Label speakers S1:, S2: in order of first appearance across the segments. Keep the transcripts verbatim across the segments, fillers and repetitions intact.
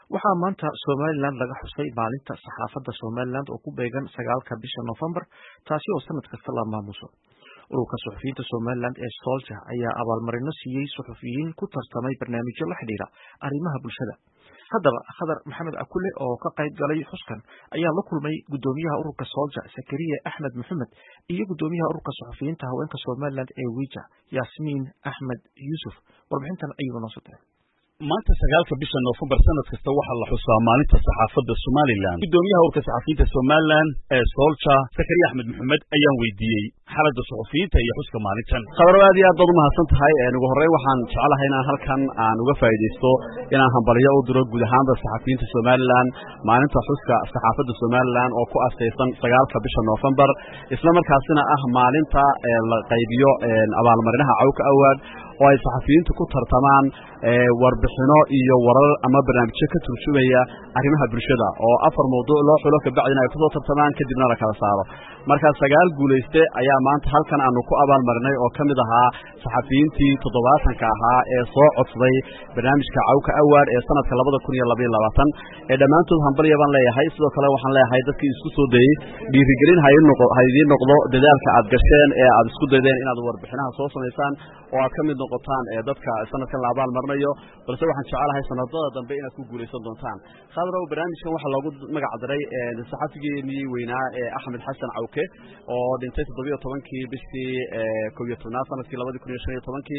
S1: waxaa maanta Somaliland laga xusay maalinta saxaafadda Somaliland oo ku beegan sagaalka bisha November taasi oo sanad kasta la maamuso. Ururka suxufiyiinta Somaliland ee Soldier ayaa abaalmarino siiyay suxufiyiin ku tartamay barnaamijyo la xiriira arrimaha bulshada. Haddaba Khadar Maxamed Akule oo ka qayb galay xuskan ayaa la kulmay gudoomiyaha ururka Soldier Sakariya Axmed Maxamed iyo gudoomiyaha ururka suxufiyiinta haweenka Somaliland ee Wija Yasmin Axmed Yusuf. Warbixintan ayuu noo soo diray.
S2: maanta sagaalka bisha November sanad kasta waxaa la xusaa maalinta saxaafadda Somaliland. Gudoomiyaha ururka saxafiyiinta Somaliland ee Soldier Sakariya Axmed Maxamed ayaan weydiiyey xaaladda suxufiyiinta iyo xuska maalintan.
S3: Khadar aad iyo aad baad u mahadsan tahay. Ugu horreyn waxaan jeclahay inaan halkan aan uga faa'iideysto inaan hambalyo u diro guud ahaanba saxafiyiinta Somaliland maalinta xuska saxaafadda Somaliland oo ku aasaysan sagaalka bisha November isla markaasina ah maalinta la qaybiyo abaalmarinaha Cawka Award oo ay saxafiyiintu ku tartamaan warbixino iyo warar ama barnaamijyo ka turjumaya arrimaha bulshada oo afar mowduuc loo xulo ka bacdina ay ku soo tartamaan kadibna la kala saaro. marka sagaal guuleyste ayaa maanta halkan aanu ku abaalmarinay oo kamid ahaa saxafiyiintii toddobaatanka ahaa ee soo codsaday barnaamijka Cawka Award ee sanadka labada kun iyo laba iyo labaatan ee dhamaantood hambalyo baan leeyahay. sidoo kale waxaan leeyahay dadkii isku soo dayay dhiirigelin ha idin noqdo dadaalka aad gasheen ee aad isku daydeen inaad warbixinaha soo sameysaan oo aad kamid noqotaan ee dadka sanadkan la abaalmarinayo, balse waxaan jecelahay sanadada dambe inaad ku guuleysan doontaan. khadrow barnaamijkan waxaa loogu magac daray saxafigeennii weynaa ee Axmed Xasan Cawke oo dhintay toddoba iyo tobankii bishii kow iyo tobnaad sanadkii labada kun iyo shan iyo tobankii.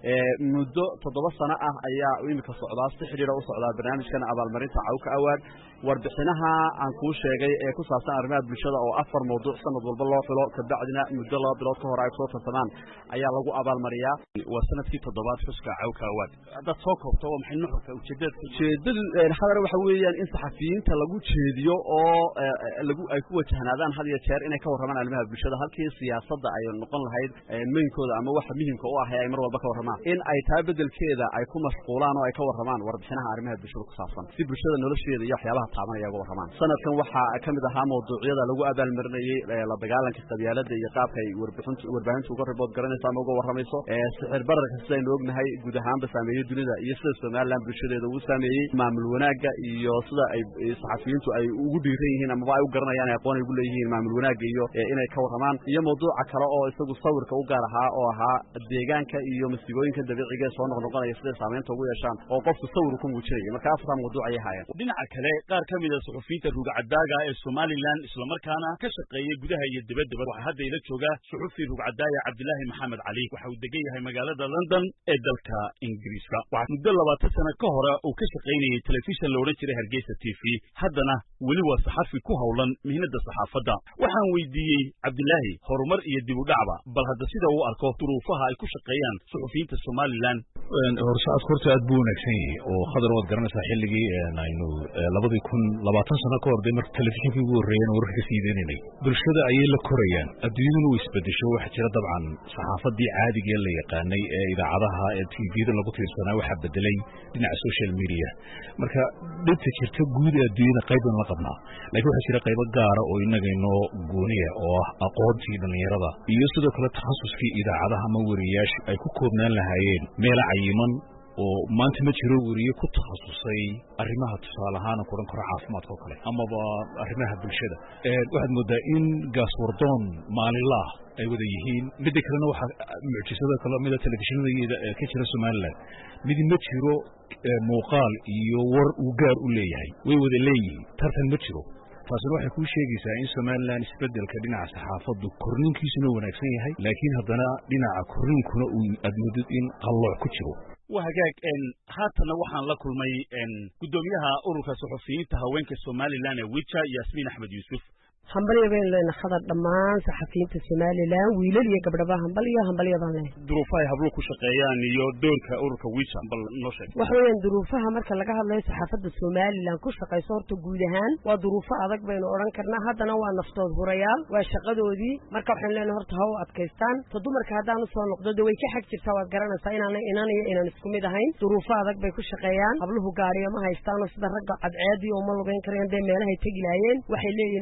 S3: muddo toddoba sano ah ayaa imika socdaa si xiriira u socdaa barnaamijkan abaalmarinta Cawka Award. warbixinaha aan kuu sheegay ee ku saabsan arrimaha bulshada oo afar mowduuc sanad walba loo xulo ka bacdina muddo laba bilood ka hor ay soo tartamaan ayaa lagu abaalmariyaa.
S2: waa sanadkii toddobaad xuska Cawka Award. haddaad soo koobto waa maxay nuxurka ujeedada
S3: ujeedadu Khadar waxa weeyaan in saxafiyiinta lagu jeediyo oo lagu ay ku wajahnaadaan had iyo jeer inay ka warramaan arrimaha bulshada halkii siyaasadda ay noqon lahayd meeynkooda ama waxa muhiimka u ah ay mar walba ka warramaan in ay taa bedelkeeda ay ku mashquulaan oo ay ka warramaan warbixinaha arrimaha bulshada ku saabsan si bulshada nolosheeda iyo waxyaabaha taabanaya uga warramaan. sanadkan waxaa kamid ahaa mowduucyada lagu abaalmarinayay la dagaalanka qabyaaladda iyo qaabka ay warbixintu warbaahintu uga ribood garanayso ama uga warramayso sicir bararka sida aynu ognahay guud ahaanba saameeyay dunida iyo sida Somaliland bulshadeeda uu saameeyay maamul wanaagga iyo sida ay saxafiyiintu ay ugu dhiiran yihiin ama ay u garanayaan ay aqoon ay ugu leeyihiin maamul wanaagga iyo inay ka warramaan iyo mowduuca kale oo isagu sawirka u gaar ahaa oo ahaa deegaanka iyo mas'uuliyinka dabiiciga ee soo noqnoqonaya sida saameynta ugu yeeshaan oo qofku sawir ku muujinaya. marka afarta mowduuc ay hayaan.
S2: dhinaca kale qaar ka mid ah suxufiyiinta rugcadaaga ee Somaliland isla markaana ka shaqeeyay gudaha iyo dibadda waxa hadda ila jooga suxufi rugcadaaya Cabdilaahi Maxamed Cali waxa uu degan yahay magaalada London ee dalka Ingiriiska. waxa muddo labaatan sano ka hor uu ka shaqeynayay telefishan la oran jiray Hargeysa T V haddana weli waa saxafi ku hawlan mihnada saxaafadda. waxaan weydiiyey Cabdilaahi horumar iyo dib u dhacba bal hadda sida uu arko duruufaha ay ku shaqeeyaan suxufiyiinta Somaliland.
S4: horsaad korta aad buu wanaagsan yahay oo Khadar waad garanaysaa xilligii aynu labada kun labaatan sano ka hor day markii telefishankii ugu horreeyay wararka ka sii deynay bulshada ayay la korayaan adduunyaduna way isbedesho waxa jira dabcan saxaafadii caadiga la yaqaanay ee idaacadaha ee T V-da lagu tiirsanaa waxa bedelay dhinaca social media. marka dhibta jirta guud ee adduunyada qayban la qabnaa laakiin waxa jira qaybo gaar ah oo inaga inoo gooniya oo ah aqoontii dhalinyarada iyo sidoo kale takhasuskii idaacadaha ama wariyaasha ay ku koobnaan lahaayeen meel cayiman oo maanta ma jiro wariye ku takhasusay arrimaha tusaale ahaan kulan karo caafimaadka oo kale amaba arrimaha bulshada. waxaad moodaa in gaaswardoon maalinlaah ay wada yihiin. midda kalena waxa mucjisada kale mida telefishinada ka jira Somaliland mid ma jiro muuqaal iyo war uu gaar u leeyahay way wada leeyihiin tartan ma jiro. taasina waxay ku sheegaysaa in Somaliland isbedelka dhinaca saxaafaddu korniinkiisuna wanaagsan yahay laakiin haddana dhinaca korniinkuna uu admudid in qalooc ku jiro.
S2: وهجاك إن هاتنا وحنا لكل مي إن قدوميها أورك صحفيين تهوينك الصوماليلاند ويتشا ياسمين أحمد يوسف.
S5: همبلية بين لنا خضر دمان صحفيين الصوماليلاند ويلي قبلها همبلية همبلية بانله.
S2: ظروفها هبلوك شقيان يودونك أورك ويتشا بل نشك.
S5: وحوين ظروفها مركز لقاها الله صحافة الصوماليلاند كل شقي صورت جودهان وظروفها أذك بين أوران كرنا هذا نوع نفتوض بريال وشقدوا دي مركب حين لنا هرت هوا أفغانستان تدو مركز هذا نصور نقطة دوي كحك تسوى قرنا ساينا إناني إنا نسكمي دهين ظروفها أذك بيكون شقيان قبله قارية ما هيستانوا صدر رجع عادي وما لقين كريان ده ماله هيتجي لعين وحيلي المالي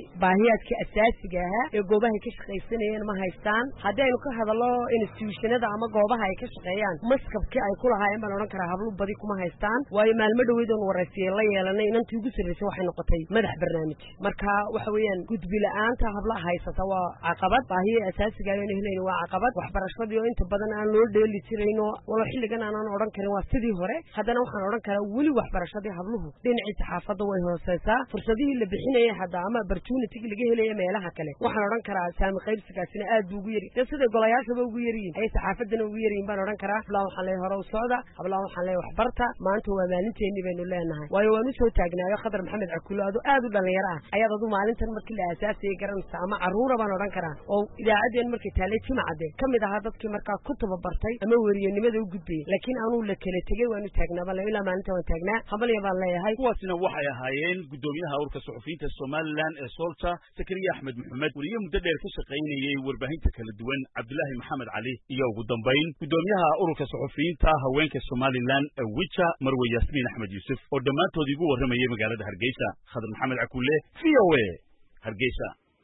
S5: baahiyaadkii asaasiga ahaa ee goobaha ay ka shaqaysanayeen ma haystaan haddii aynu ka hadallo institutionada ama goobaha ay ka shaqeeyaan maskabkii ay ku lahaayeen baan odhan karaa hablo badi kuma haystaan waayo maalmo dhaweedoon waraysiyey la yeelanay inantii ugu sarraysay waxay noqotay madax barnaamij marka waxa weeyaan gudbi la-aanta hablaha haysata waa caqabad baahiya asaasiga aynu helayno waa caqabad waxbarashadii oo inta badan aan loo dheeli jirayno walo xilligan aanan odhan karin waa sidii hore haddana waxaan odhan karaa weli waxbarashadii habluhu dhinacii saxaafadda way hooseysaa fursadihii la bixinaya hadda ama opportunity laga helaya meelaha kale waxaan odhan karaa saami qaybsigaasina aad buu ugu yari dee siday golayaashaba ugu yaryihin ayay saxaafaddana ugu yaryihin baan odhan karaa hablaha waxaan leeyahay hore u socda hablaha waxaan leeyahay waxbarta maanta waa maalinteennii baynu leenahay waayo waan u soo taagnaayo khadar maxamed cakulo ado aad u dhalinyaro ah ayaad adu maalintan markii la aasaasayay garanaysa ama carruura baan odhan karaa oo idaacaddeen markay taalay jimcade ka mid ahaa dadkii markaa ku tababartay ama weriyanimada u gudbayay laakiin aanuu la kala tegey waanu taagnaa bale ilaa maalinta waan taagnaa habalya baan leeyahay
S2: kuwaasina waxay ahaayeen guddoomiyaha ururka suxufiyiinta somalilan ee soolta sakariya axmed maxamed weliyo muddo dheer ka shaqaynayey warbaahinta kala duwan cabdilaahi maxamed cali iyo ugu dambayn guddoomiyaha ururka suxufiyiinta haweenka somalilan ee wija marwe yaasmiin axmed yuusuf oo dhammaantood igu warramayay magaalada hargeysa khadar maxamed cakulle v o a hargeysa